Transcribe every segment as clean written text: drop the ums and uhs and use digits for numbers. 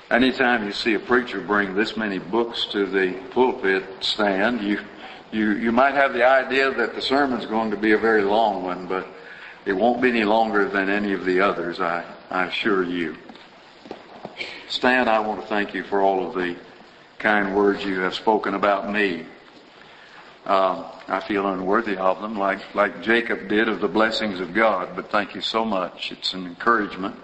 Anytime you see a preacher bring this many books to the pulpit stand, you might have the idea that the sermon's going to be a very long one, but it won't be any longer than any of the others, I assure you. Stan, I want to thank you for all of the kind words you have spoken about me. I feel unworthy of them, like Jacob did of the blessings of God, but thank you so much. It's an encouragement.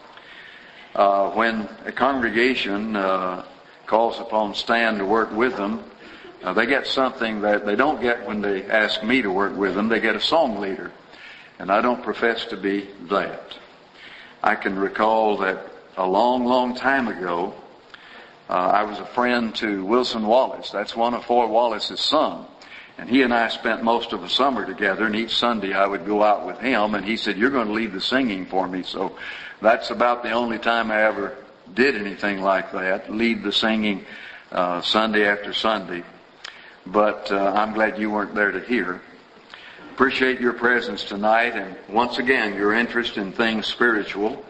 When a congregation calls upon Stan to work with them, they get something that they don't get when they ask me to work with them. They get a song leader, and I don't profess to be that. I can recall that a long, long time ago, I was a friend to Wilson Wallace. That's one of Foy Wallace's sons. And he and I spent most of the summer together, and each Sunday I would go out with him, and he said, "You're going to lead the singing for me." So that's about the only time I ever did anything like that, lead the singing Sunday after Sunday. But I'm glad you weren't there to hear. Appreciate your presence tonight, and once again, your interest in things spiritual.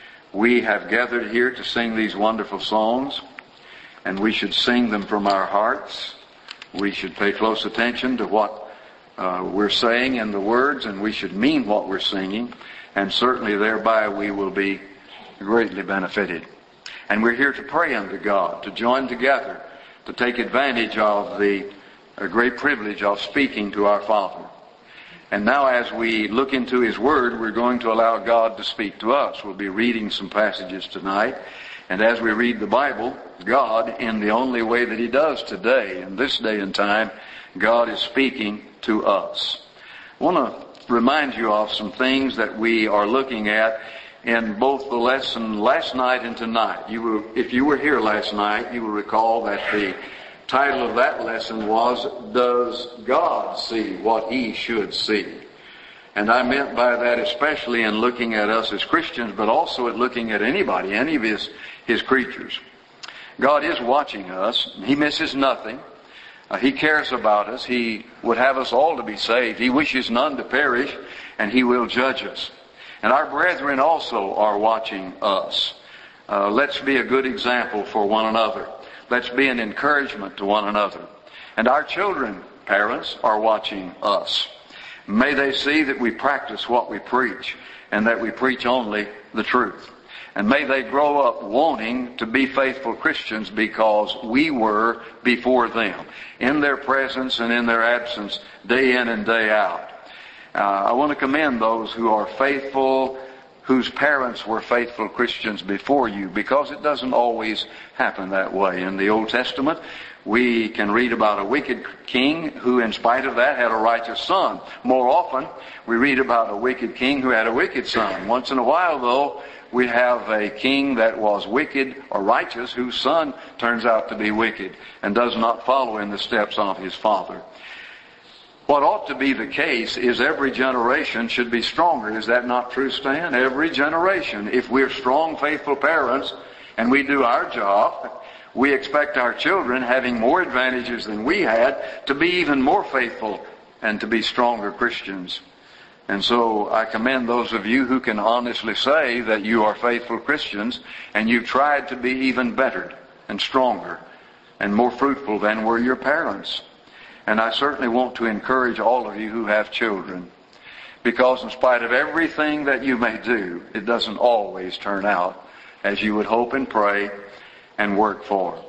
We have gathered here to sing these wonderful songs, and we should sing them from our hearts. We should pay close attention to what we're saying in the words, and we should mean what we're singing, and certainly thereby we will be greatly benefited. And we're here to pray unto God, to join together, to take advantage of the great privilege of speaking to our Father. And now as we look into His Word, we're going to allow God to speak to us. We'll be reading some passages tonight. And as we read the Bible, God, in the only way that He does today, in this day and time, God is speaking to us. I want to remind you of some things that we are looking at in both the lesson last night and tonight. If you were here last night, you will recall that the title of that lesson was, "Does God See What He Should See?" And I meant by that especially in looking at us as Christians, but also at looking at anybody, any of His creatures. God is watching us. He misses nothing. He cares about us. He would have us all to be saved. He wishes none to perish, and He will judge us. And our brethren also are watching us. Let's be a good example for one another. Let's be an encouragement to one another. And our children, parents, are watching us. May they see that we practice what we preach, and that we preach only the truth. And may they grow up wanting to be faithful Christians because we were before them, in their presence and in their absence, day in and day out. I want to commend those who are faithful, whose parents were faithful Christians before you, because it doesn't always happen that way. In the Old Testament, we can read about a wicked king who, in spite of that, had a righteous son. More often, we read about a wicked king who had a wicked son. Once in a while, though, we have a king that was wicked or righteous whose son turns out to be wicked and does not follow in the steps of his father. What ought to be the case is every generation should be stronger. Is that not true, Stan? Every generation. If we're strong, faithful parents and we do our job, we expect our children, having more advantages than we had, to be even more faithful and to be stronger Christians. And so I commend those of you who can honestly say that you are faithful Christians and you've tried to be even better and stronger and more fruitful than were your parents. And I certainly want to encourage all of you who have children, because in spite of everything that you may do, it doesn't always turn out as you would hope and pray and work for.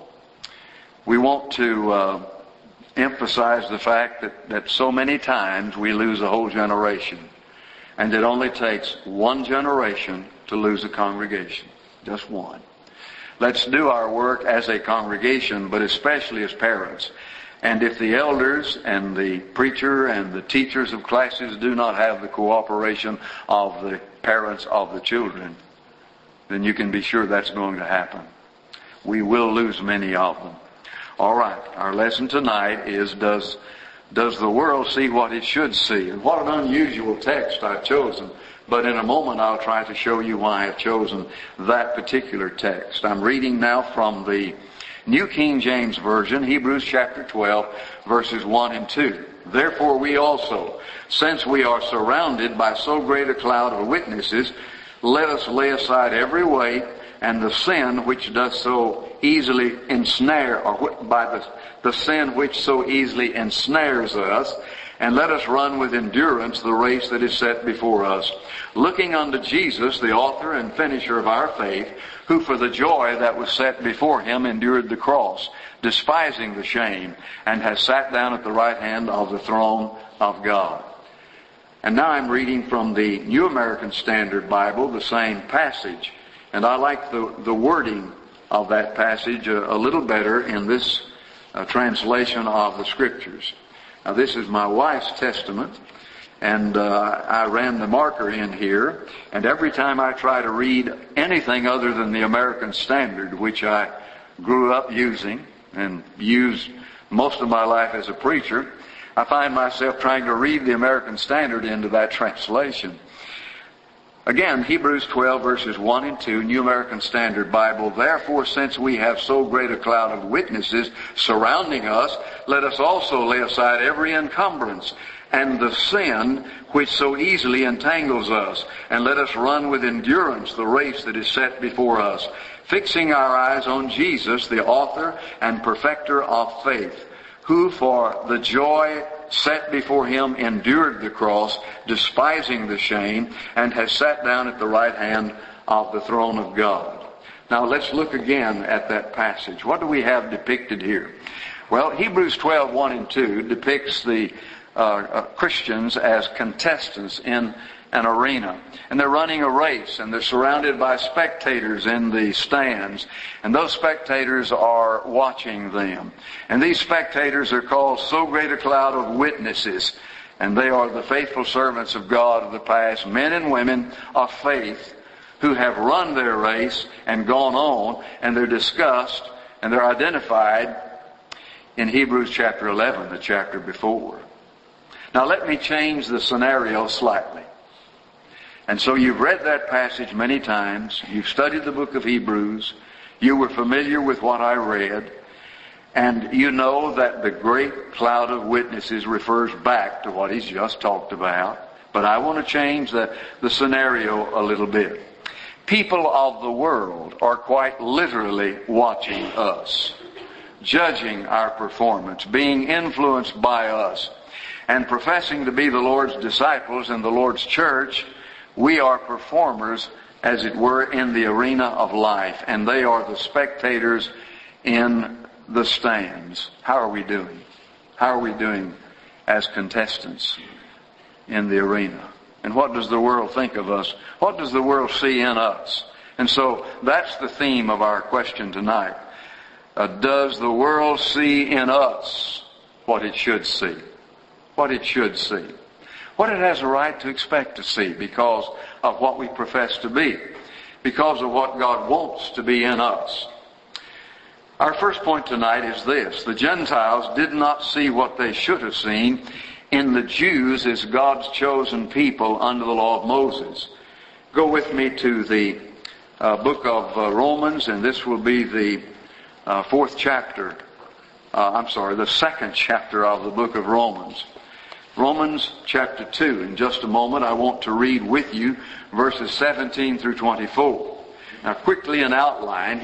We want to emphasize the fact that so many times we lose a whole generation. And it only takes one generation to lose a congregation. Just one. Let's do our work as a congregation, but especially as parents. And if the elders and the preacher and the teachers of classes do not have the cooperation of the parents of the children, then you can be sure that's going to happen. We will lose many of them. All right, our lesson tonight is, does the world see what it should see? And what an unusual text I've chosen. But in a moment I'll try to show you why I've chosen that particular text. I'm reading now from the New King James Version, Hebrews chapter 12, verses 1 and 2. Therefore we also, since we are surrounded by so great a cloud of witnesses, let us lay aside every weight and the sin which does so easily ensnare, or by the sin which so easily ensnares us, and let us run with endurance the race that is set before us, looking unto Jesus, the author and finisher of our faith, who for the joy that was set before him endured the cross, despising the shame, and has sat down at the right hand of the throne of God. And now I'm reading from the New American Standard Bible, the same passage. And I like the wording of that passage a little better in this translation of the Scriptures. Now this is my wife's testament, and I ran the marker in here, and every time I try to read anything other than the American Standard, which I grew up using and used most of my life as a preacher, I find myself trying to read the American Standard into that translation. Again, Hebrews 12 verses 1 and 2, New American Standard Bible. Therefore, since we have so great a cloud of witnesses surrounding us, let us also lay aside every encumbrance and the sin which so easily entangles us, and let us run with endurance the race that is set before us, fixing our eyes on Jesus, the author and perfecter of faith, who for the joy set before him endured the cross, despising the shame, and has sat down at the right hand of the throne of God. Now let's look again at that passage. What do we have depicted here? Well, Hebrews 12, 1 and 2 depicts the Christians as contestants in an arena. And they're running a race, and they're surrounded by spectators in the stands. And those spectators are watching them. And these spectators are called so great a cloud of witnesses. And they are the faithful servants of God of the past, men and women of faith who have run their race and gone on, and they're discussed and they're identified in Hebrews chapter 11, the chapter before. Now let me change the scenario slightly. And so you've read that passage many times. You've studied the book of Hebrews. You were familiar with what I read. And you know that the great cloud of witnesses refers back to what he's just talked about. But I want to change the scenario a little bit. People of the world are quite literally watching us, judging our performance, being influenced by us, and professing to be the Lord's disciples in the Lord's church. We are performers, as it were, in the arena of life, and they are the spectators in the stands. How are we doing? How are we doing as contestants in the arena? And what does the world think of us? What does the world see in us? And so that's the theme of our question tonight. Does the world see in us what it should see? What it should see. What it has a right to expect to see because of what we profess to be. Because of what God wants to be in us. Our first point tonight is this. The Gentiles did not see what they should have seen in the Jews as God's chosen people under the law of Moses. Go with me to the book of Romans, and this will be the the second chapter of the book of Romans. Romans chapter 2. In just a moment, I want to read with you verses 17 through 24. Now, quickly an outline,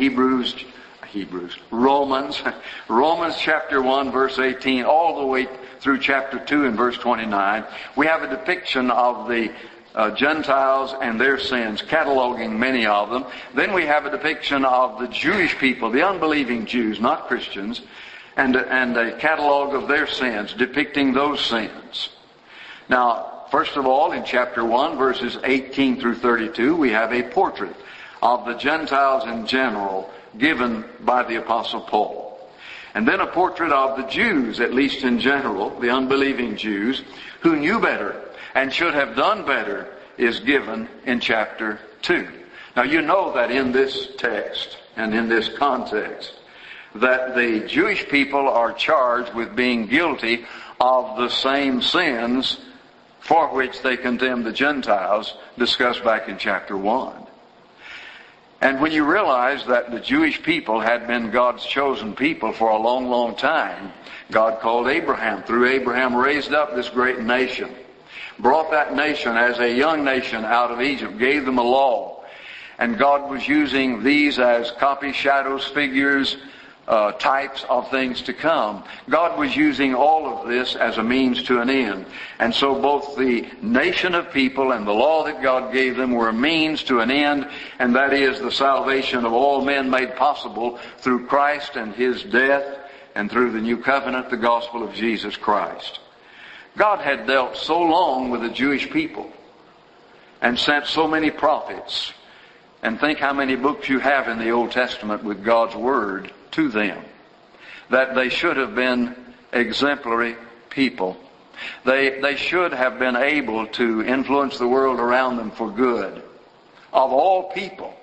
Romans chapter 1, verse 18, all the way through chapter 2 and verse 29. We have a depiction of the Gentiles and their sins, cataloging many of them. Then we have a depiction of the Jewish people, the unbelieving Jews, not Christians, and a catalog of their sins, depicting those sins. Now, first of all, in chapter 1, verses 18 through 32, we have a portrait of the Gentiles in general, given by the Apostle Paul. And then a portrait of the Jews, at least in general, the unbelieving Jews, who knew better and should have done better, is given in chapter 2. Now you know that in this text and in this context, that the Jewish people are charged with being guilty of the same sins for which they condemned the Gentiles, discussed back in chapter 1. And when you realize that the Jewish people had been God's chosen people for a long, long time, God called Abraham. Through Abraham raised up this great nation. Brought that nation as a young nation out of Egypt. Gave them a law. And God was using these as copies, shadows, figures, types of things to come. God was using all of this as a means to an end. And so both the nation of people and the law that God gave them were a means to an end, and that is the salvation of all men made possible through Christ and His death and through the new covenant, the gospel of Jesus Christ. God had dealt so long with the Jewish people and sent so many prophets. And think how many books you have in the Old Testament with God's Word to them, that they should have been exemplary people. They should have been able to influence the world around them for good. Of all people,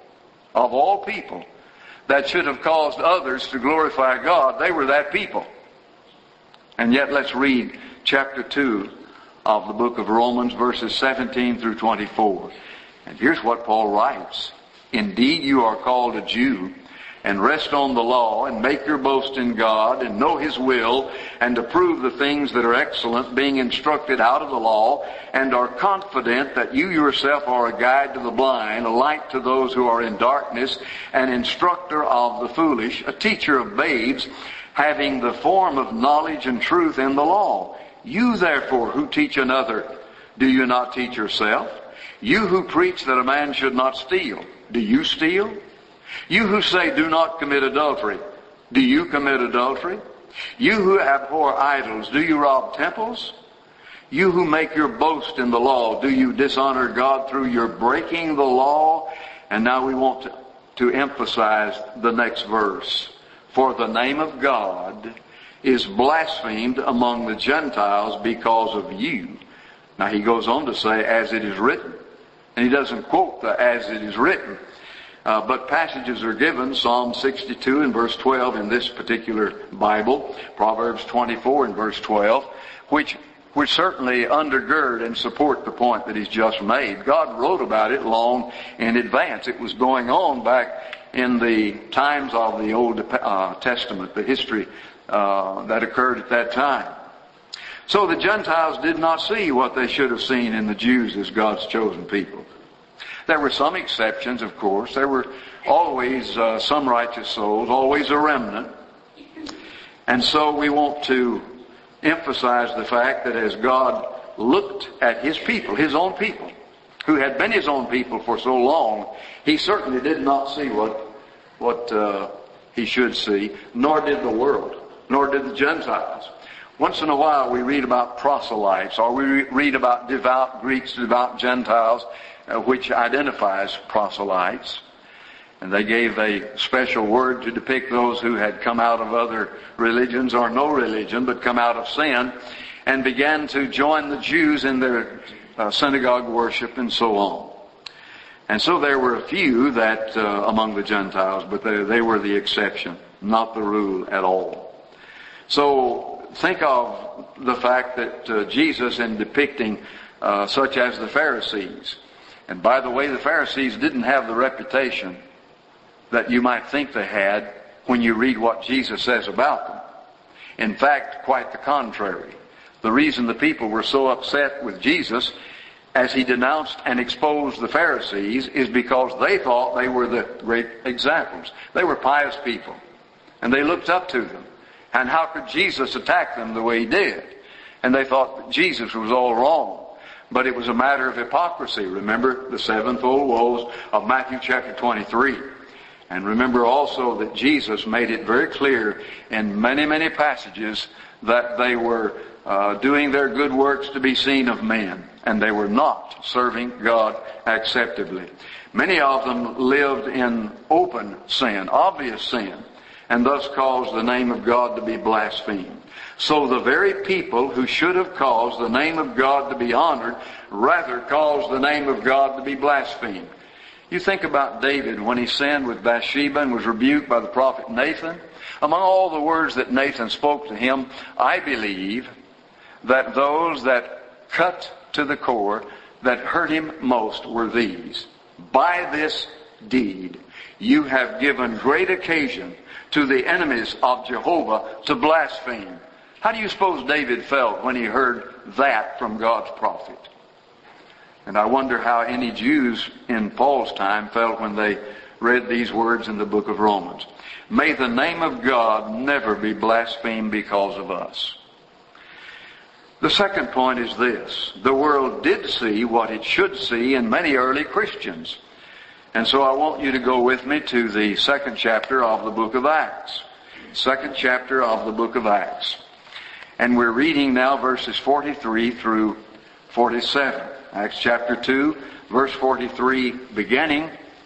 that should have caused others to glorify God, they were that people. And yet let's read chapter 2 of the book of Romans, verses 17 through 24. And here's what Paul writes. Indeed, you are called a Jew, and rest on the law, and make your boast in God, and know His will, and approve the things that are excellent, being instructed out of the law, and are confident that you yourself are a guide to the blind, a light to those who are in darkness, an instructor of the foolish, a teacher of babes, having the form of knowledge and truth in the law. You therefore who teach another, do you not teach yourself? You who preach that a man should not steal, do you steal? You who say, do not commit adultery, do you commit adultery? You who abhor idols, do you rob temples? You who make your boast in the law, do you dishonor God through your breaking the law? And now we want to emphasize the next verse. For the name of God is blasphemed among the Gentiles because of you. Now he goes on to say, as it is written. And he doesn't quote the as it is written. But passages are given, Psalm 62 and verse 12 in this particular Bible, Proverbs 24 and verse 12, which certainly undergird and support the point that he's just made. God wrote about it long in advance. It was going on back in the times of the Old Testament, the history that occurred at that time. So the Gentiles did not see what they should have seen in the Jews as God's chosen people. There were some exceptions, of course. There were always some righteous souls, always a remnant. And so we want to emphasize the fact that as God looked at His people, His own people, who had been His own people for so long, He certainly did not see what He should see, nor did the world, nor did the Gentiles. Once in a while we read about proselytes, or we read about devout Greeks, devout Gentiles, which identifies proselytes. And they gave a special word to depict those who had come out of other religions or no religion, but come out of sin and began to join the Jews in their synagogue worship and so on. And so there were a few that among the Gentiles, but they were the exception, not the rule at all. So think of the fact that Jesus, in depicting such as the Pharisees, and by the way, the Pharisees didn't have the reputation that you might think they had when you read what Jesus says about them. In fact, quite the contrary. The reason the people were so upset with Jesus as He denounced and exposed the Pharisees is because they thought they were the great examples. They were pious people, and they looked up to them. And how could Jesus attack them the way He did? And they thought that Jesus was all wrong. But it was a matter of hypocrisy. Remember the sevenfold woes of Matthew chapter 23. And remember also that Jesus made it very clear in many, many passages that they were doing their good works to be seen of men. And they were not serving God acceptably. Many of them lived in open sin, obvious sin, and thus caused the name of God to be blasphemed. So the very people who should have caused the name of God to be honored, rather caused the name of God to be blasphemed. You think about David when he sinned with Bathsheba and was rebuked by the prophet Nathan. Among all the words that Nathan spoke to him, I believe that those that cut to the core, that hurt him most, were these. By this deed you have given great occasion to the enemies of Jehovah to blaspheme. How do you suppose David felt when he heard that from God's prophet? And I wonder how any Jews in Paul's time felt when they read these words in the book of Romans. May the name of God never be blasphemed because of us. The second point is this. The world did see what it should see in many early Christians. And so I want you to go with me to the second chapter of the book of Acts. Second chapter of the book of Acts. And we're reading now verses 43 through 47. Acts chapter 2, verse 43 beginning.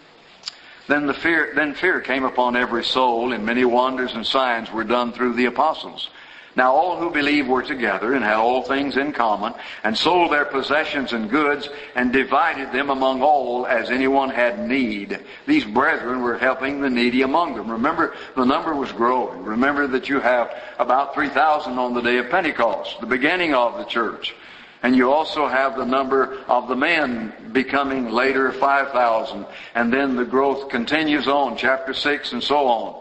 Then fear came upon every soul, and many wonders and signs were done through the apostles. Now all who believed were together and had all things in common, and sold their possessions and goods, and divided them among all as anyone had need. These brethren were helping the needy among them. Remember, the number was growing. Remember that you have about 3,000 on the day of Pentecost, the beginning of the church. And you also have the number of the men becoming later 5,000. And then the growth continues on, chapter 6 and so on.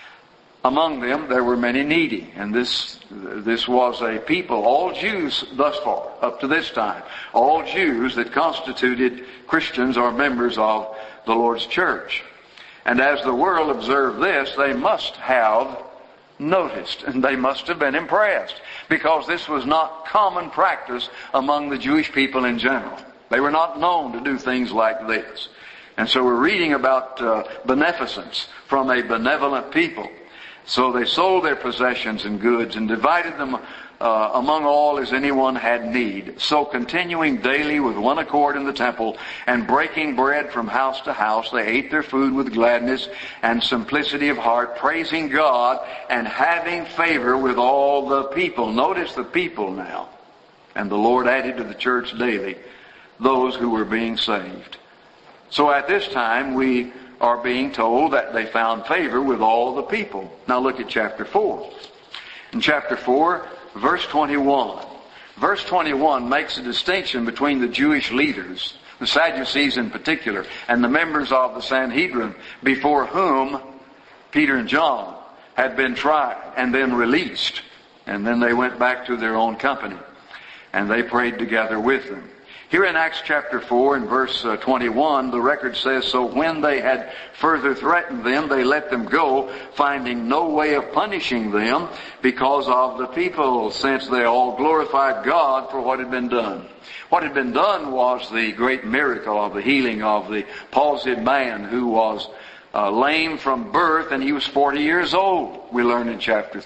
Among them there were many needy. And this was a people, all Jews thus far, up to this time. All Jews that constituted Christians or members of the Lord's church. And as the world observed this, they must have noticed, and they must have been impressed, because this was not common practice among the Jewish people in general. They were not known to do things like this. And so we're reading about beneficence from a benevolent people. So they sold their possessions and goods and divided them among all as anyone had need. So continuing daily with one accord in the temple and breaking bread from house to house, they ate their food with gladness and simplicity of heart, praising God and having favor with all the people. Notice the people now. And the Lord added to the church daily those who were being saved. So at this time we are being told that they found favor with all the people. Now look at chapter 4. In chapter 4, verse 21. Verse 21 makes a distinction between the Jewish leaders, the Sadducees in particular, and the members of the Sanhedrin, before whom Peter and John had been tried and then released. And then they went back to their own company. And they prayed together with them. Here in Acts chapter 4 and verse 21, the record says, so when they had further threatened them, they let them go, finding no way of punishing them because of the people, since they all glorified God for what had been done. What had been done was the great miracle of the healing of the palsied man who was lame from birth, and he was 40 years old. We learn in chapter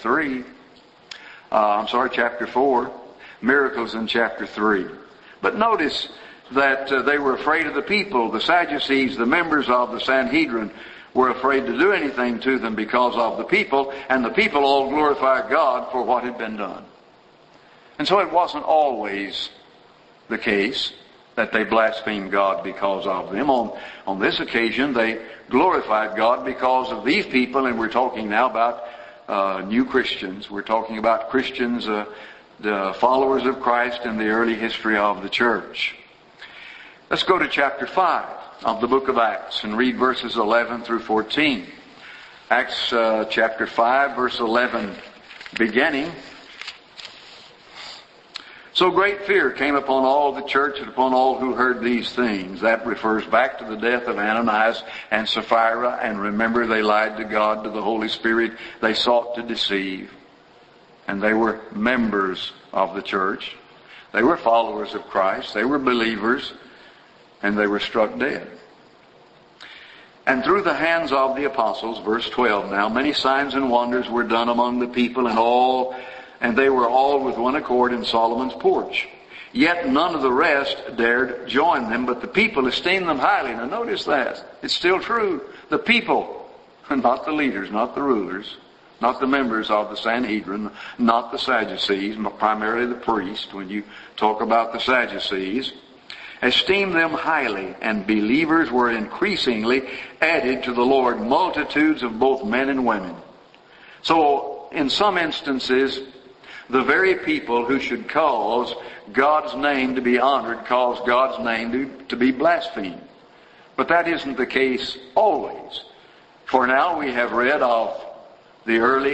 4. Miracles in chapter 3. But notice that they were afraid of the people. The Sadducees, the members of the Sanhedrin, were afraid to do anything to them because of the people, and the people all glorified God for what had been done. And so it wasn't always the case that they blasphemed God because of them. On this occasion, they glorified God because of these people, and we're talking now about new Christians. We're talking about Christians, the followers of Christ in the early history of the church. Let's go to chapter 5 of the book of Acts and read verses 11 through 14. Acts chapter 5, verse 11 beginning. So great fear came upon all the church and upon all who heard these things. That refers back to the death of Ananias and Sapphira. And remember, they lied to God, to the Holy Spirit. They sought to deceive. And they were members of the church. They were followers of Christ. They were believers. And they were struck dead. And through the hands of the apostles, verse 12 now, many signs and wonders were done among the people, and they were all with one accord in Solomon's porch. Yet none of the rest dared join them, but the people esteemed them highly. Now notice that. It's still true. The people, not the leaders, not the rulers, not the members of the Sanhedrin, not the Sadducees, but primarily the priests, when you talk about the Sadducees, esteemed them highly, and believers were increasingly added to the Lord, multitudes of both men and women. So, in some instances, the very people who should cause God's name to be honored cause God's name to be blasphemed. But that isn't the case always. For now we have read of the early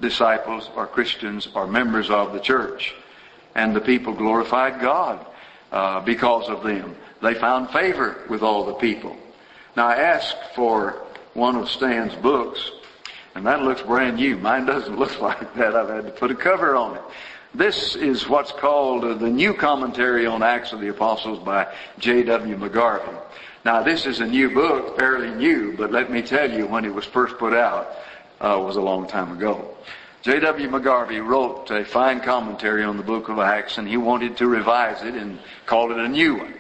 disciples or Christians or members of the church. And the people glorified God. because of them. They found favor with all the people. Now I asked for one of Stan's books, and that looks brand new. Mine doesn't look like that. I've had to put a cover on it. This is what's called the New Commentary on Acts of the Apostles by J.W. McGarvey. Now this is a new book, fairly new, but let me tell you, when it was first put out, was a long time ago. J.W. McGarvey wrote a fine commentary on the book of Acts, and he wanted to revise it and call it a new one.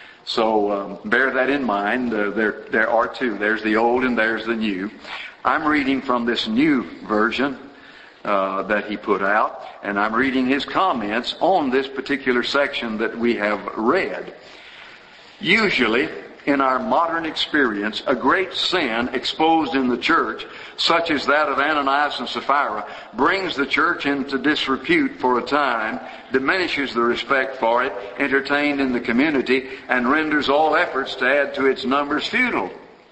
So bear that in mind. There are two. There's the old and there's the new. I'm reading from this new version that he put out, and I'm reading his comments on this particular section that we have read. Usually, in our modern experience, a great sin exposed in the church, such as that of Ananias and Sapphira, brings the church into disrepute for a time, diminishes the respect for it entertained in the community, and renders all efforts to add to its numbers futile.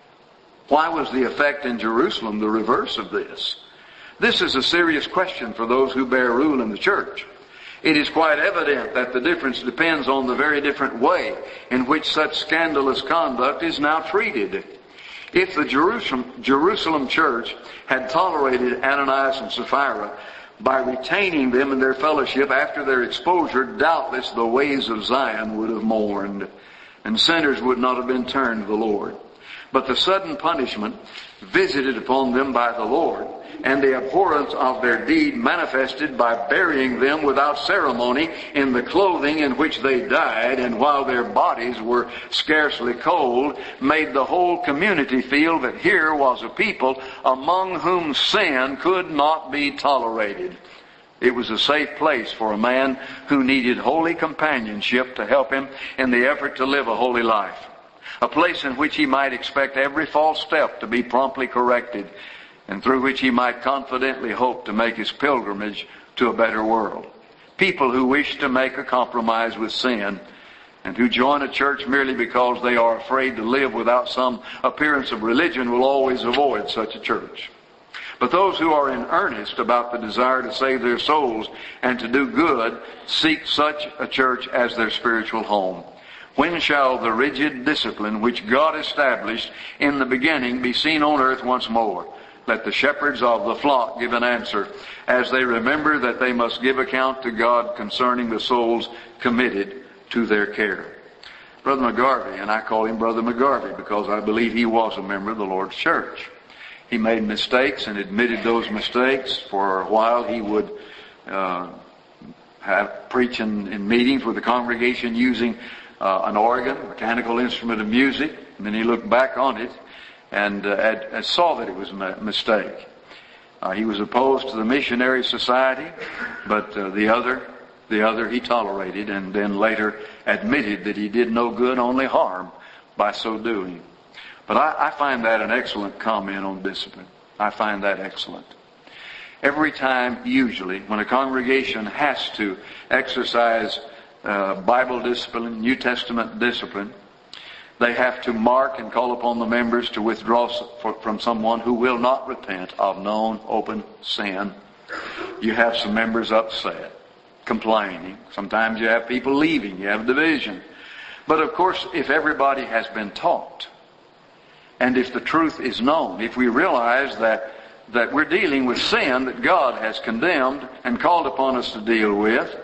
Why was the effect in Jerusalem the reverse of this? This is a serious question for those who bear rule in the church. It is quite evident that the difference depends on the very different way in which such scandalous conduct is now treated. If the Jerusalem church had tolerated Ananias and Sapphira by retaining them in their fellowship after their exposure, doubtless the ways of Zion would have mourned, and sinners would not have been turned to the Lord. But the sudden punishment visited upon them by the Lord, and the abhorrence of their deed manifested by burying them without ceremony in the clothing in which they died, and while their bodies were scarcely cold, made the whole community feel that here was a people among whom sin could not be tolerated. It was a safe place for a man who needed holy companionship to help him in the effort to live a holy life. A place in which he might expect every false step to be promptly corrected, and through which he might confidently hope to make his pilgrimage to a better world. People who wish to make a compromise with sin, and who join a church merely because they are afraid to live without some appearance of religion, will always avoid such a church. But those who are in earnest about the desire to save their souls and to do good seek such a church as their spiritual home. When shall the rigid discipline which God established in the beginning be seen on earth once more? Let the shepherds of the flock give an answer, as they remember that they must give account to God concerning the souls committed to their care. Brother McGarvey, and I call him Brother McGarvey because I believe he was a member of the Lord's church. He made mistakes and admitted those mistakes. For a while he would have preaching in meetings with the congregation using an organ, a mechanical instrument of music, and then he looked back on it and saw that it was a mistake. He was opposed to the missionary society, but the other he tolerated, and then later admitted that he did no good, only harm, by so doing. But I find that an excellent comment on discipline. I find that excellent. Every time, usually, when a congregation has to exercise Bible discipline, New Testament discipline, they have to mark and call upon the members to withdraw from someone who will not repent of known open sin. You have some members upset, complaining. Sometimes you have people leaving. You have division. But of course, if everybody has been taught, and if the truth is known, if we realize that we're dealing with sin that God has condemned and called upon us to deal with,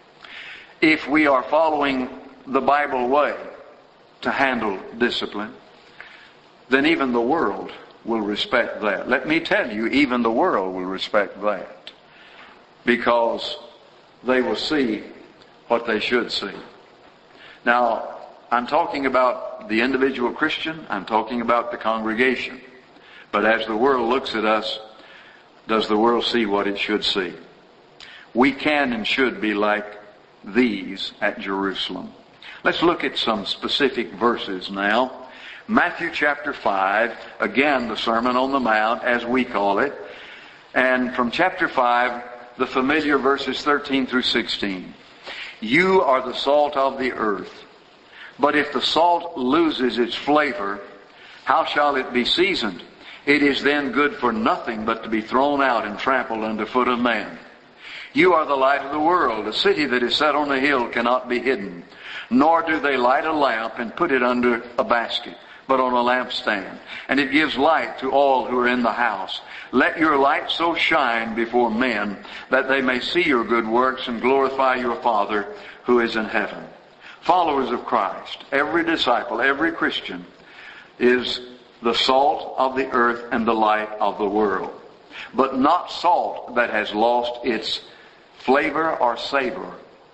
if we are following the Bible way to handle discipline, then even the world will respect that. Let me tell you, even the world will respect that, because they will see what they should see. Now, I'm talking about the individual Christian, I'm talking about the congregation. But as the world looks at us, does the world see what it should see? We can and should be like these at Jerusalem. Let's look at some specific verses now. Matthew chapter 5, again the Sermon on the Mount, as we call it. And from chapter 5, the familiar verses 13 through 16. You are the salt of the earth. But if the salt loses its flavor, how shall it be seasoned? It is then good for nothing but to be thrown out and trampled under foot of man. You are the light of the world. A city that is set on a hill cannot be hidden. Nor do they light a lamp and put it under a basket, but on a lampstand, and it gives light to all who are in the house. Let your light so shine before men that they may see your good works and glorify your Father who is in heaven. Followers of Christ, every disciple, every Christian is the salt of the earth and the light of the world. But not salt that has lost its flavor or savor.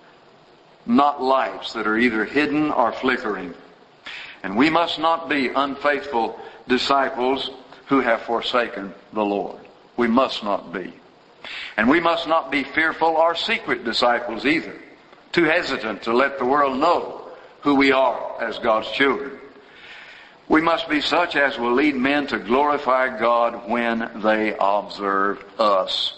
Not lights that are either hidden or flickering. And we must not be unfaithful disciples who have forsaken the Lord. We must not be. And we must not be fearful or secret disciples either. Too hesitant to let the world know who we are as God's children. We must be such as will lead men to glorify God when they observe us.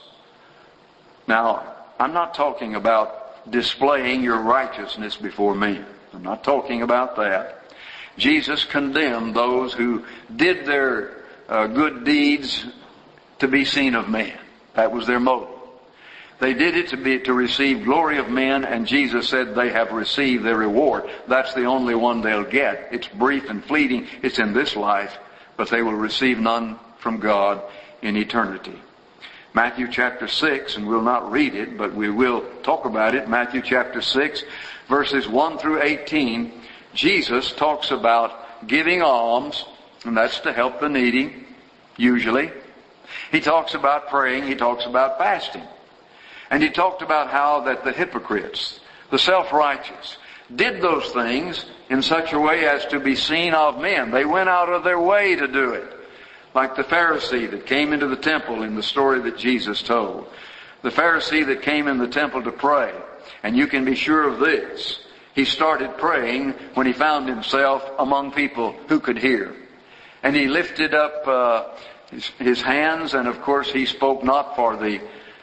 Now, I'm not talking about displaying your righteousness before men. I'm not talking about that. Jesus condemned those who did their good deeds to be seen of men. That was their motive. They did it to receive glory of men, and Jesus said they have received their reward. That's the only one they'll get. It's brief and fleeting. It's in this life, but they will receive none from God in eternity. Matthew chapter 6, and we'll not read it, but we will talk about it. Matthew chapter 6, verses 1 through 18, Jesus talks about giving alms, and that's to help the needy, usually. He talks about praying. He talks about fasting. And he talked about how that the hypocrites, the self-righteous, did those things in such a way as to be seen of men. They went out of their way to do it. Like the Pharisee that came into the temple in the story that Jesus told. The Pharisee that came in the temple to pray. And you can be sure of this. He started praying when he found himself among people who could hear. And he lifted up his hands, and of course he spoke not for the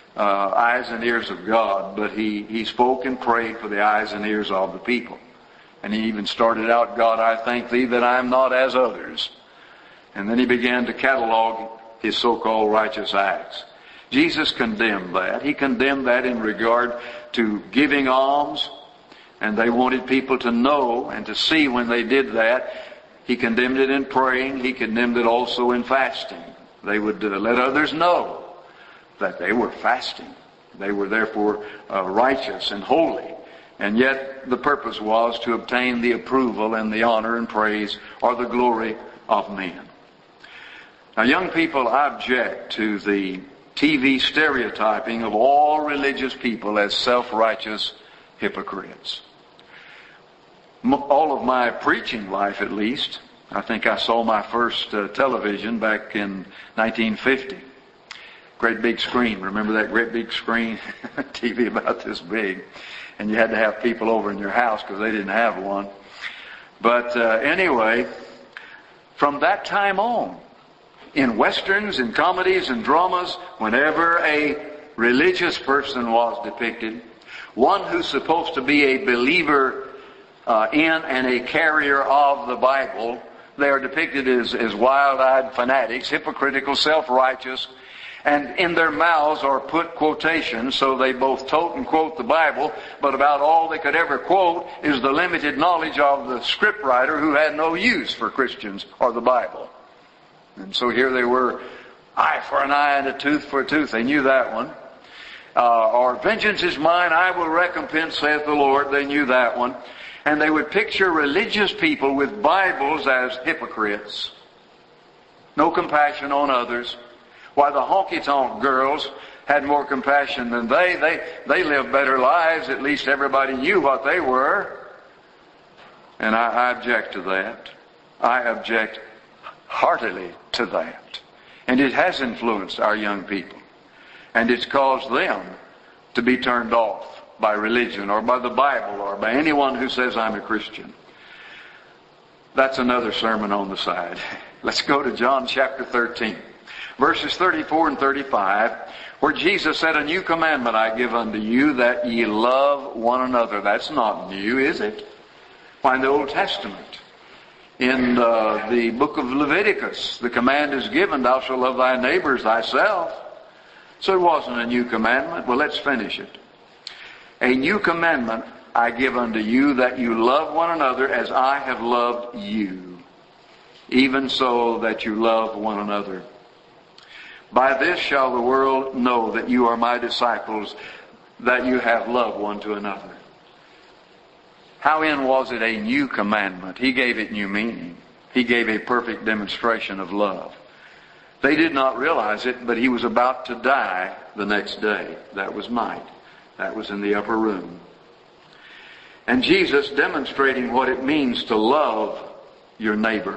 eyes and ears of God, but he spoke and prayed for the eyes and ears of the people. And he even started out, God, I thank thee that I am not as others. And then he began to catalog his so-called righteous acts. Jesus condemned that. He condemned that in regard to giving alms, and they wanted people to know and to see when they did that. He condemned it in praying. He condemned it also in fasting. They would let others know that they were fasting. They were therefore righteous and holy. And yet the purpose was to obtain the approval and the honor and praise or the glory of men. Now, young people, I object to the TV stereotyping of all religious people as self-righteous hypocrites. All of my preaching life, at least, I think I saw my first television back in 1950. Great big screen. Remember that great big screen? TV about this big. And you had to have people over in your house because they didn't have one. But anyway, from that time on, in westerns, in comedies and dramas, whenever a religious person was depicted, one who's supposed to be a believer in and a carrier of the Bible, they are depicted as wild-eyed fanatics, hypocritical, self-righteous, and in their mouths are put quotations, so they both tote and quote the Bible, but about all they could ever quote is the limited knowledge of the scriptwriter who had no use for Christians or the Bible. And so here they were, eye for an eye and a tooth for a tooth. They knew that one. Or vengeance is mine, I will recompense, saith the Lord. They knew that one. And they would picture religious people with Bibles as hypocrites. No compassion on others. Why, the honky-tonk girls had more compassion than they lived better lives. At least everybody knew what they were. And I object to that. I object heartily to that. And it has influenced our young people. And it's caused them to be turned off by religion or by the Bible or by anyone who says I'm a Christian. That's another sermon on the side. Let's go to John chapter 13. Verses 34 and 35, where Jesus said, a new commandment I give unto you, that ye love one another. That's not new, is it? Why, in the Old Testament, in the book of Leviticus, the command is given, thou shalt love thy neighbor as thyself. So it wasn't a new commandment. Well, let's finish it. A new commandment I give unto you, that you love one another as I have loved you. Even so that you love one another. By this shall the world know that you are my disciples, that you have love one to another. Howin was it a new commandment? He gave it new meaning. He gave a perfect demonstration of love. They did not realize it, but he was about to die the next day. That was night. That was in the upper room. And Jesus, demonstrating what it means to love your neighbor,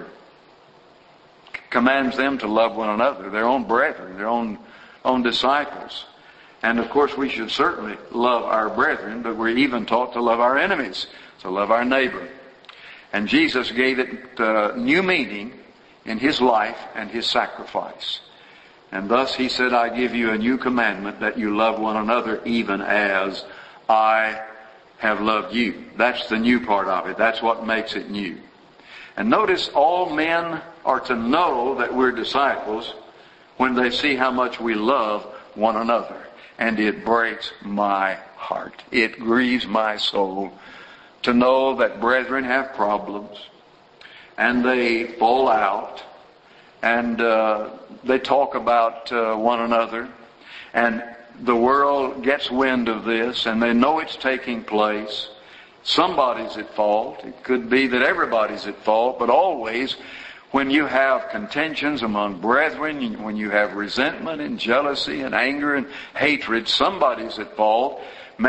commands them to love one another, their own brethren, their own disciples. And of course we should certainly love our brethren, but we're even taught to love our enemies, to love our neighbor. And Jesus gave it new meaning in His life and His sacrifice. And thus He said, I give you a new commandment, that you love one another even as I have loved you. That's the new part of it. That's what makes it new. And notice, all men are to know that we're disciples when they see how much we love one another. And it breaks my heart. It grieves my soul to know that brethren have problems, and they fall out, and they talk about one another, and the world gets wind of this, and they know it's taking place. Somebody's at fault. It could be that everybody's at fault, but always when you have contentions among brethren, when you have resentment and jealousy and anger and hatred, somebody's at fault.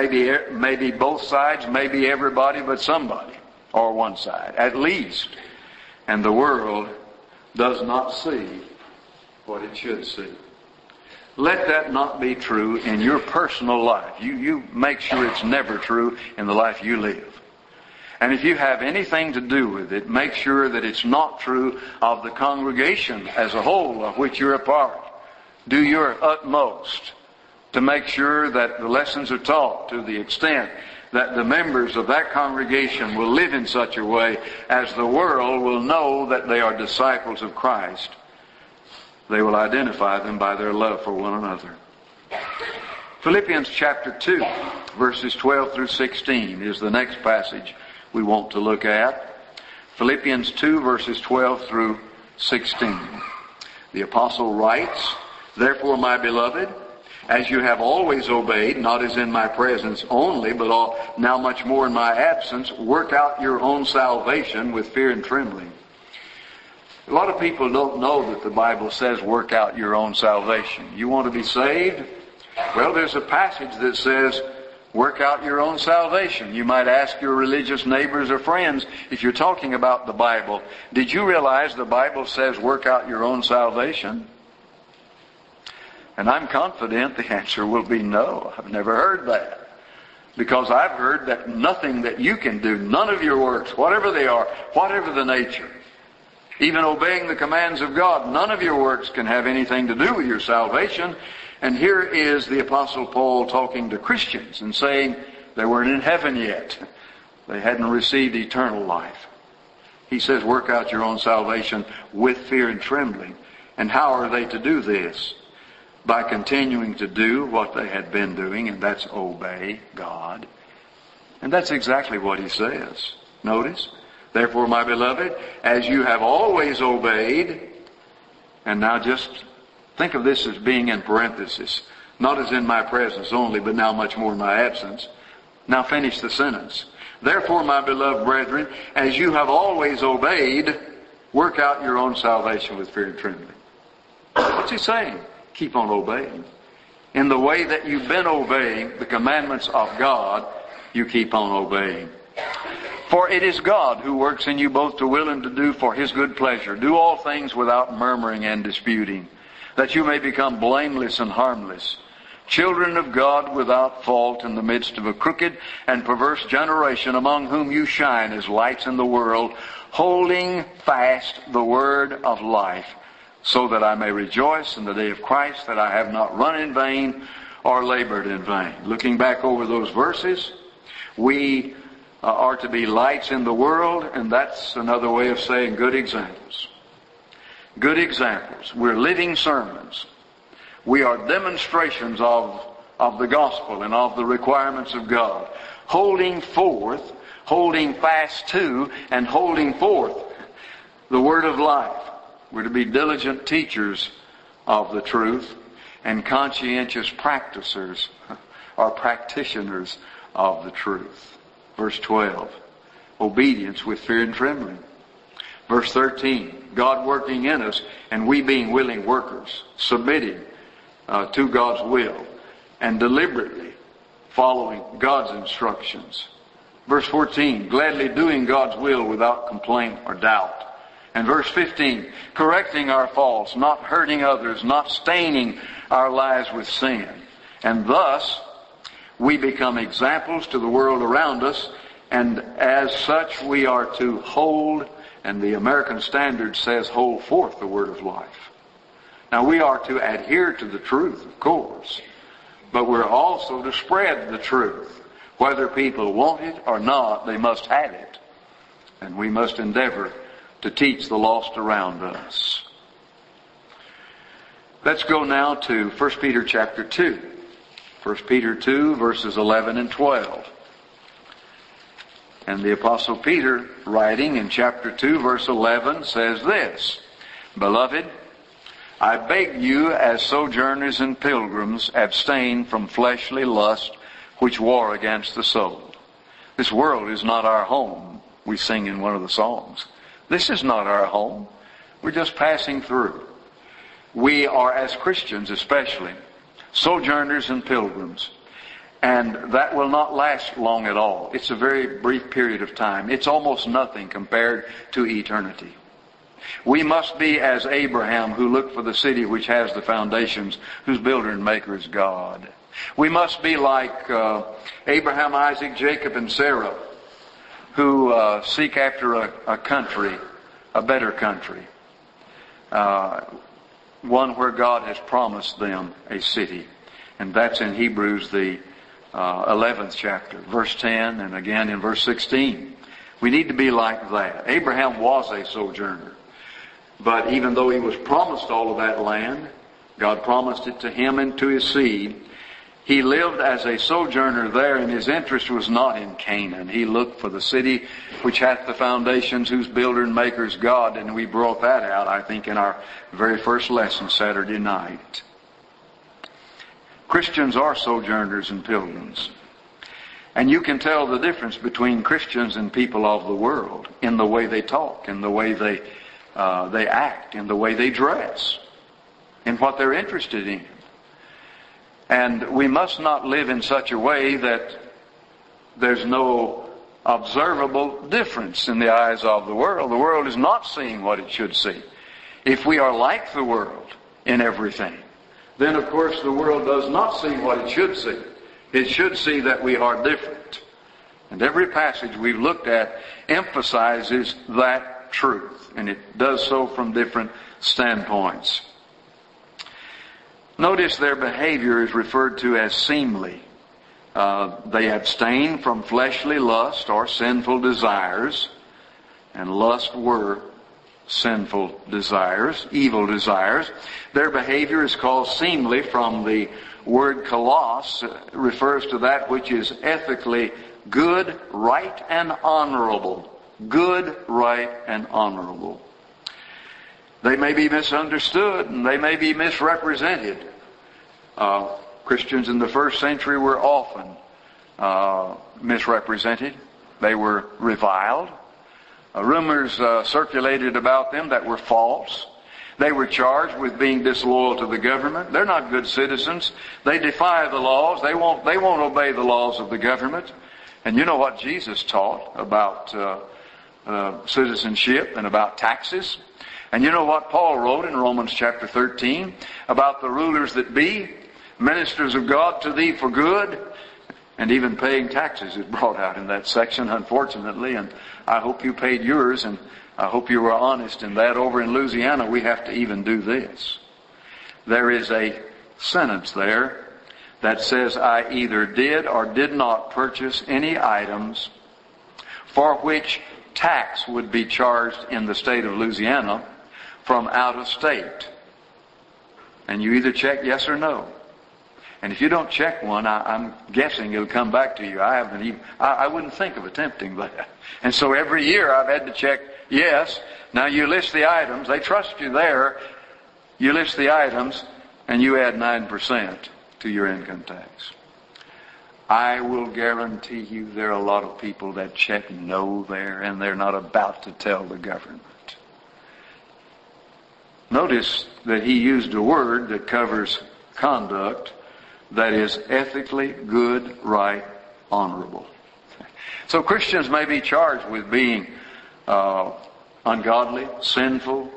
Maybe both sides, maybe everybody, but somebody, or one side, at least. And the world does not see what it should see. Let that not be true in your personal life. You make sure it's never true in the life you live. And if you have anything to do with it, make sure that it's not true of the congregation as a whole of which you're a part. Do your utmost to make sure that the lessons are taught to the extent that the members of that congregation will live in such a way as the world will know that they are disciples of Christ. They will identify them by their love for one another. Philippians chapter 2, verses 12 through 16 is the next passage we want to look at. Philippians 2, verses 12 through 16. The apostle writes, Therefore, my beloved, as you have always obeyed, not as in my presence only, but now much more in my absence, work out your own salvation with fear and trembling. A lot of people don't know that the Bible says work out your own salvation. You want to be saved? Well, there's a passage that says work out your own salvation. You might ask your religious neighbors or friends, if you're talking about the Bible, did you realize the Bible says work out your own salvation? And I'm confident the answer will be no. I've never heard that. Because I've heard that nothing that you can do, none of your works, whatever they are, whatever the nature, even obeying the commands of God, none of your works can have anything to do with your salvation. And here is the Apostle Paul talking to Christians and saying they weren't in heaven yet. They hadn't received eternal life. He says, work out your own salvation with fear and trembling. And how are they to do this? By continuing to do what they had been doing, and that's obey God. And that's exactly what he says. Notice, therefore, my beloved, as you have always obeyed, and now just think of this as being in parenthesis, not as in my presence only, but now much more in my absence. Now finish the sentence. Therefore, my beloved brethren, as you have always obeyed, work out your own salvation with fear and trembling. What's he saying? Keep on obeying. In the way that you've been obeying the commandments of God, you keep on obeying. For it is God who works in you both to will and to do for His good pleasure. Do all things without murmuring and disputing, that you may become blameless and harmless, children of God without fault in the midst of a crooked and perverse generation, among whom you shine as lights in the world, holding fast the word of life, so that I may rejoice in the day of Christ, that I have not run in vain or labored in vain. Looking back over those verses, we are to be lights in the world, and that's another way of saying good examples. Good examples. We're living sermons. We are demonstrations of of the gospel and of the requirements of God. Holding forth, holding fast to, and holding forth the word of life. We're to be diligent teachers of the truth and conscientious practitioners of the truth. Verse 12, obedience with fear and trembling. Verse 13, God working in us and we being willing workers, submitting to God's will and deliberately following God's instructions. Verse 14, gladly doing God's will without complaint or doubt. And verse 15, correcting our faults, not hurting others, not staining our lives with sin. And thus, we become examples to the world around us, and as such we are to hold, and the American Standard says, hold forth the word of life. Now we are to adhere to the truth, of course, but we're also to spread the truth. Whether people want it or not, they must have it. And we must endeavor to teach the lost around us. Let's go now to 1 Peter chapter 2. 1 Peter 2 verses 11 and 12. And the Apostle Peter, writing in chapter 2 verse 11, says this, Beloved, I beg you as sojourners and pilgrims abstain from fleshly lust which war against the soul. This world is not our home, we sing in one of the songs. This is not our home. We're just passing through. We are, as Christians especially, sojourners and pilgrims. And that will not last long at all. It's a very brief period of time. It's almost nothing compared to eternity. We must be as Abraham, who looked for the city which has the foundations, whose builder and maker is God. We must be like Abraham, Isaac, Jacob, and Sarah, who seek after a country, a better country, one where God has promised them a city. And that's in Hebrews, the 11th chapter, verse 10, and again in verse 16. We need to be like that. Abraham was a sojourner. But even though he was promised all of that land, God promised it to him and to his seed, he lived as a sojourner there, and his interest was not in Canaan. He looked for the city which hath the foundations, whose builder and maker is God. And we brought that out, I think, in our very first lesson Saturday night. Christians are sojourners and pilgrims. And you can tell the difference between Christians and people of the world in the way they talk, in the way they act, in the way they dress, in what they're interested in. And we must not live in such a way that there's no observable difference in the eyes of the world. The world is not seeing what it should see. If we are like the world in everything, then of course the world does not see what it should see. It should see that we are different. And every passage we've looked at emphasizes that truth. And it does so from different standpoints. Notice their behavior is referred to as seemly. They abstain from fleshly lust or sinful desires. And lust were sinful desires, evil desires. Their behavior is called seemly from the word kalos. Refers to that which is ethically good, right, and honorable. Good, right, and honorable. They may be misunderstood and they may be misrepresented. Christians in the first century were often misrepresented. They were reviled. Rumors circulated about them that were false. They were charged with being disloyal to the government. They're not good citizens. They defy the laws. They won't obey the laws of the government. And you know what Jesus taught about citizenship and about taxes. And you know what Paul wrote in Romans chapter 13 about the rulers that be, ministers of God to thee for good, and even paying taxes is brought out in that section, unfortunately. And I hope you paid yours, and I hope you were honest in that. Over in Louisiana, we have to even do this. There is a sentence there that says, I either did or did not purchase any items for which tax would be charged in the state of Louisiana from out of state. And you either check yes or no. And if you don't check one, I'm guessing it'll come back to you. I wouldn't think of attempting that. And so every year I've had to check, yes. Now you list the items. They trust you there. You list the items and you add 9% to your income tax. I will guarantee you there are a lot of people that check no there and they're not about to tell the government. Notice that he used a word that covers conduct that is ethically good, right, honorable. So Christians may be charged with being ungodly, sinful,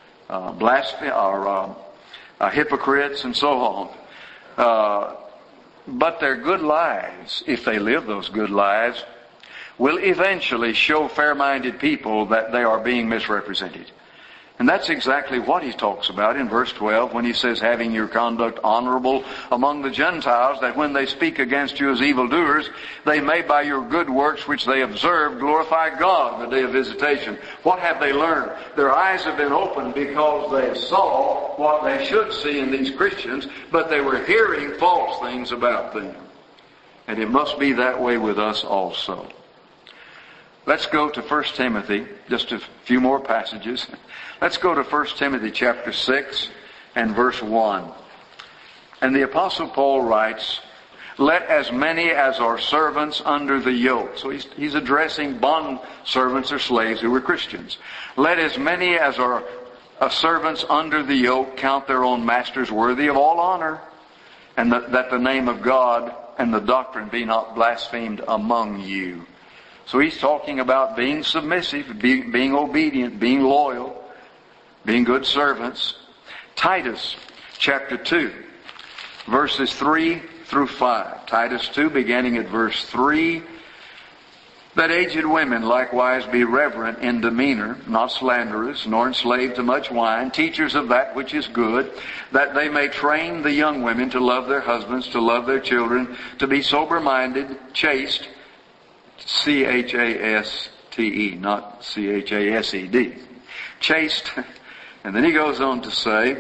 hypocrites, and so on. But their good lives, if they live those good lives, will eventually show fair-minded people that they are being misrepresented. And that's exactly what he talks about in verse 12 when he says, having your conduct honorable among the Gentiles, that when they speak against you as evildoers, they may by your good works which they observe glorify God in the day of visitation. What have they learned? Their eyes have been opened because they saw what they should see in these Christians, but they were hearing false things about them. And it must be that way with us also. Let's go to 1 Timothy, just a few more passages. Let's go to 1 Timothy chapter 6 and verse 1. And the Apostle Paul writes, let as many as are servants under the yoke. So he's addressing bond servants or slaves who were Christians. Let as many as are servants under the yoke count their own masters worthy of all honor, and that the name of God and the doctrine be not blasphemed among you. So he's talking about being submissive, being obedient, being loyal, being good servants. Titus chapter 2, verses 3 through 5. Titus 2, beginning at verse 3. That aged women likewise be reverent in demeanor, not slanderous, nor enslaved to much wine, teachers of that which is good, that they may train the young women to love their husbands, to love their children, to be sober-minded, chaste, C-H-A-S-T-E, not C-H-A-S-E-D. Chaste. And then he goes on to say,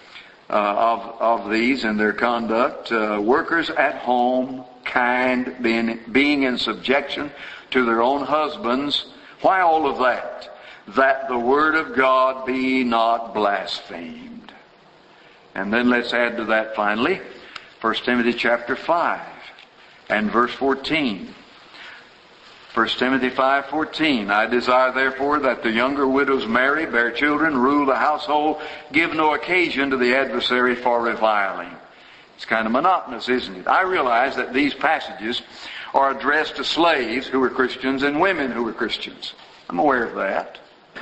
of these in their conduct, workers at home, kind, being in subjection to their own husbands. Why all of that? That the word of God be not blasphemed. And then let's add to that finally, 1 Timothy chapter 5 and verse 14. 1 Timothy 5:14, I desire therefore that the younger widows marry, bear children, rule the household, give no occasion to the adversary for reviling. It's kind of monotonous, isn't it? I realize that these passages are addressed to slaves who were Christians and women who were Christians. I'm aware of that.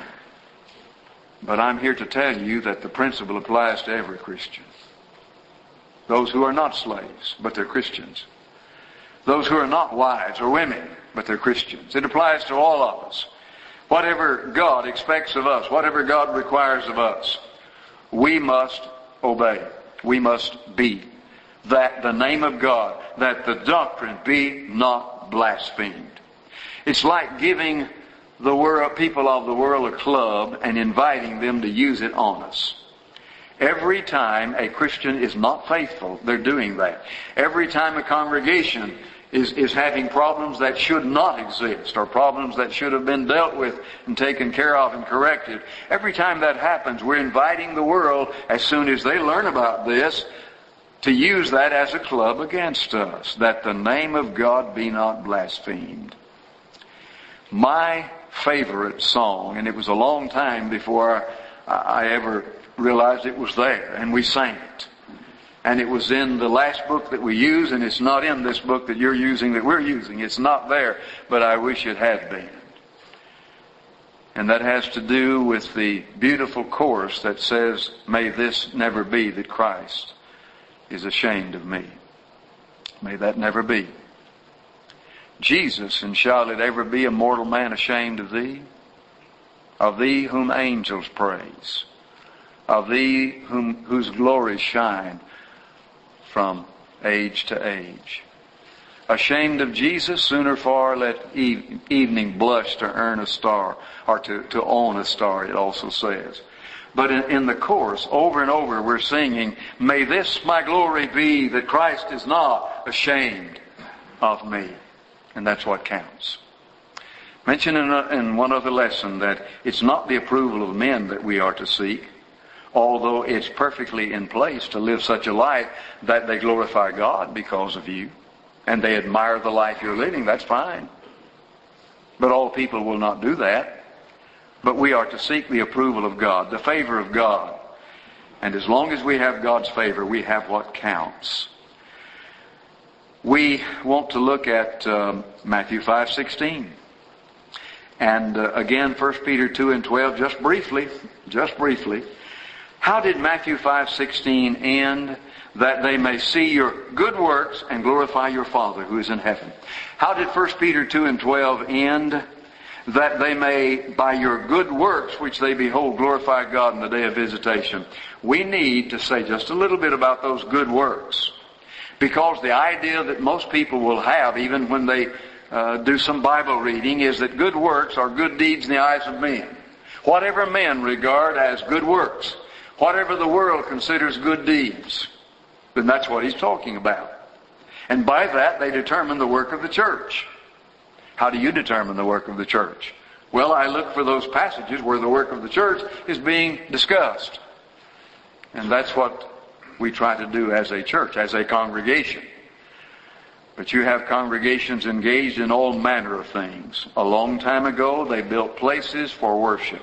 But I'm here to tell you that the principle applies to every Christian. Those who are not slaves, but they're Christians. Those who are not wives or women, but they're Christians. It applies to all of us. Whatever God expects of us, whatever God requires of us, we must obey. We must be. That the name of God, that the doctrine be not blasphemed. It's like giving the world, people of the world a club and inviting them to use it on us. Every time a Christian is not faithful, they're doing that. Every time a congregation is having problems that should not exist, or problems that should have been dealt with and taken care of and corrected. Every time that happens, we're inviting the world, as soon as they learn about this, to use that as a club against us, that the name of God be not blasphemed. My favorite song, and it was a long time before I ever realized it was there, and we sang it. And it was in the last book that we use, and it's not in this book that you're using, that we're using. It's not there, but I wish it had been. And that has to do with the beautiful chorus that says, may this never be that Christ is ashamed of me. May that never be. Jesus, and shall it ever be a mortal man ashamed of thee? Of thee whom angels praise. Of thee whose glories shine from age to age. Ashamed of Jesus, sooner far let evening blush to earn a star, or to own a star, it also says. But in the chorus, over and over, we're singing, may this my glory be, that Christ is not ashamed of me. And that's what counts. Mentioned in one other lesson that it's not the approval of men that we are to seek, although it's perfectly in place to live such a life that they glorify God because of you, and they admire the life you're living. That's fine. But all people will not do that. But we are to seek the approval of God, the favor of God. And as long as we have God's favor, we have what counts. We want to look at Matthew 5:16. And again, 1 Peter 2 and 12, just briefly. How did Matthew 5:16 end? That they may see your good works and glorify your Father who is in heaven. How did 1 Peter 2 and 12 end? That they may, by your good works, which they behold, glorify God in the day of visitation. We need to say just a little bit about those good works. Because the idea that most people will have, even when they do some Bible reading, is that good works are good deeds in the eyes of men. Whatever men regard as good works, whatever the world considers good deeds, then that's what he's talking about. And by that, they determine the work of the church. How do you determine the work of the church? Well, I look for those passages where the work of the church is being discussed. And that's what we try to do as a church, as a congregation. But you have congregations engaged in all manner of things. A long time ago, they built places for worship.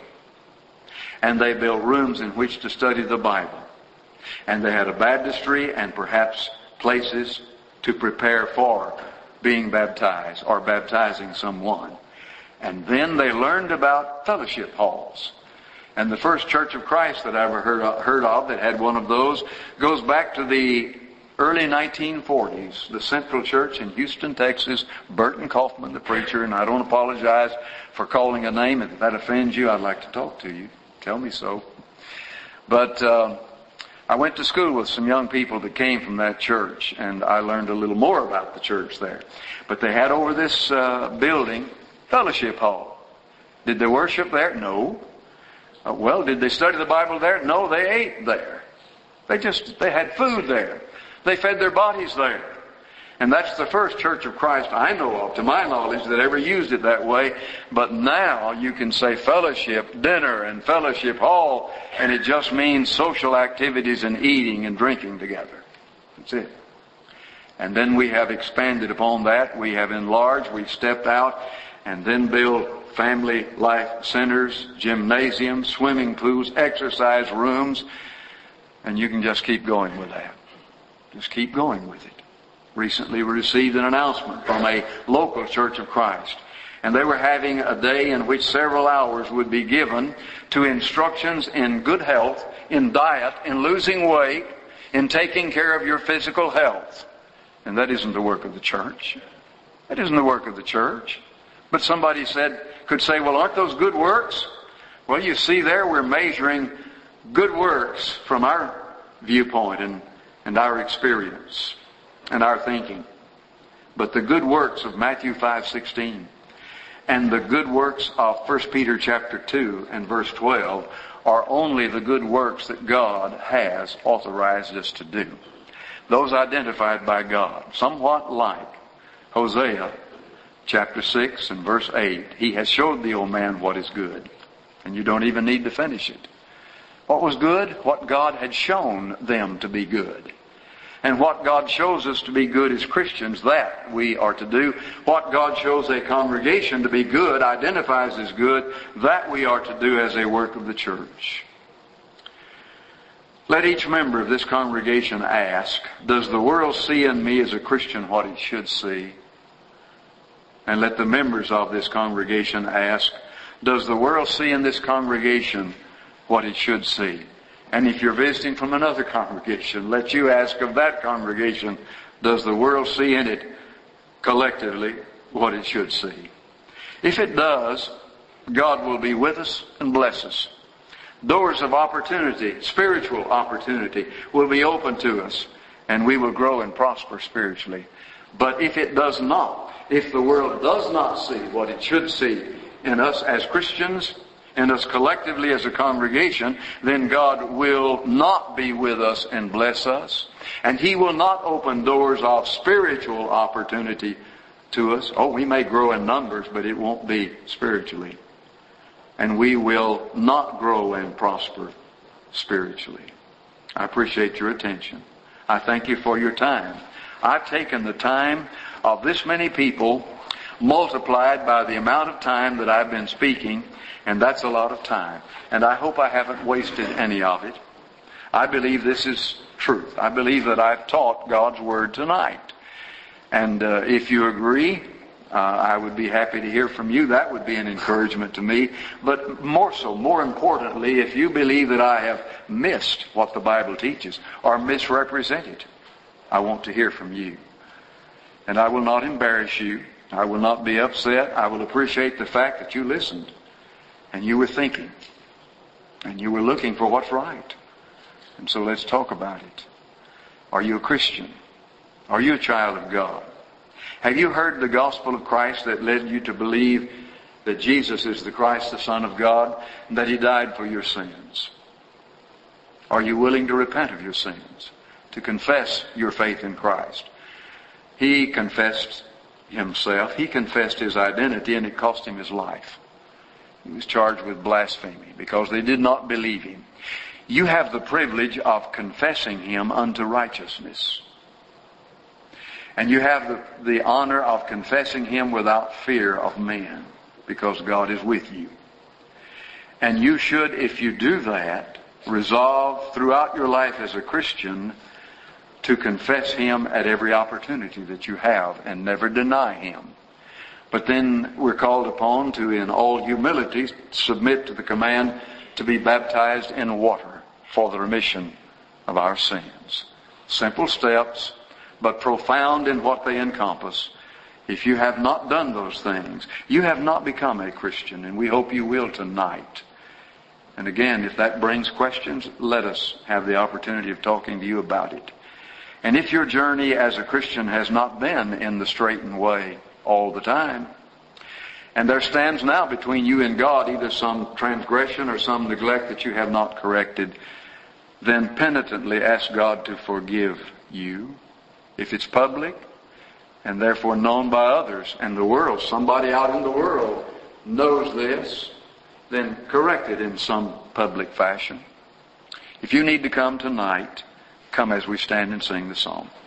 And they built rooms in which to study the Bible. And they had a baptistry and perhaps places to prepare for being baptized or baptizing someone. And then they learned about fellowship halls. And the first Church of Christ that I ever heard of that had one of those goes back to the early 1940s. The Central Church in Houston, Texas. Burton Kaufman, the preacher, and I don't apologize for calling a name. If that offends you, I'd like to talk to you. Tell me so. But I went to school with some young people that came from that church, and I learned a little more about the church there. But they had over this building, fellowship hall. Did they worship there? No. Well, did they study the Bible there? No, they ate there. They had food there. They fed their bodies there. And that's the first Church of Christ I know of, to my knowledge, that ever used it that way. But now you can say fellowship, dinner, and fellowship hall, and it just means social activities and eating and drinking together. That's it. And then we have expanded upon that. We have enlarged, we've stepped out, and then built family life centers, gymnasiums, swimming pools, exercise rooms, and you can just keep going with that. Just keep going with it. Recently we received an announcement from a local Church of Christ. And they were having a day in which several hours would be given to instructions in good health, in diet, in losing weight, in taking care of your physical health. And that isn't the work of the church. That isn't the work of the church. But somebody could say, well, aren't those good works? Well, you see there we're measuring good works from our viewpoint and our experience and our thinking. But the good works of Matthew 5:16 and the good works of 1 Peter chapter 2 and verse 12 are only the good works that God has authorized us to do. Those identified by God, somewhat like Hosea chapter 6 and verse 8. He has showed thee, O man, what is good. And you don't even need to finish it. What was good? What God had shown them to be good. And what God shows us to be good as Christians, that we are to do. What God shows a congregation to be good, identifies as good, that we are to do as a work of the church. Let each member of this congregation ask, does the world see in me as a Christian what it should see? And let the members of this congregation ask, does the world see in this congregation what it should see? And if you're visiting from another congregation, let you ask of that congregation, does the world see in it collectively what it should see? If it does, God will be with us and bless us. Doors of opportunity, spiritual opportunity, will be open to us, and we will grow and prosper spiritually. But if it does not, if the world does not see what it should see in us as Christians, and us collectively as a congregation, then God will not be with us and bless us. And He will not open doors of spiritual opportunity to us. Oh, we may grow in numbers, but it won't be spiritually. And we will not grow and prosper spiritually. I appreciate your attention. I thank you for your time. I've taken the time of this many people multiplied by the amount of time that I've been speaking, and that's a lot of time. And I hope I haven't wasted any of it. I believe this is truth. I believe that I've taught God's Word tonight. And if you agree, I would be happy to hear from you. That would be an encouragement to me. But more importantly, if you believe that I have missed what the Bible teaches or misrepresented, I want to hear from you. And I will not embarrass you. I will not be upset. I will appreciate the fact that you listened and you were thinking and you were looking for what's right. And so let's talk about it. Are you a Christian? Are you a child of God? Have you heard the gospel of Christ that led you to believe that Jesus is the Christ, the Son of God, and that He died for your sins? Are you willing to repent of your sins, to confess your faith in Christ? He confessed Himself. He confessed His identity, and it cost Him His life. He was charged with blasphemy because they did not believe Him. You have the privilege of confessing Him unto righteousness. And you have the honor of confessing Him without fear of man, because God is with you. And you should, if you do that, resolve throughout your life as a Christian to confess Him at every opportunity that you have and never deny Him. But then we're called upon to, in all humility, submit to the command to be baptized in water for the remission of our sins. Simple steps, but profound in what they encompass. If you have not done those things, you have not become a Christian, and we hope you will tonight. And again, if that brings questions, let us have the opportunity of talking to you about it. And if your journey as a Christian has not been in the straightened way all the time, and there stands now between you and God either some transgression or some neglect that you have not corrected, then penitently ask God to forgive you. If it's public and therefore known by others and the world, somebody out in the world knows this, then correct it in some public fashion. If you need to come tonight, come as we stand and sing the song.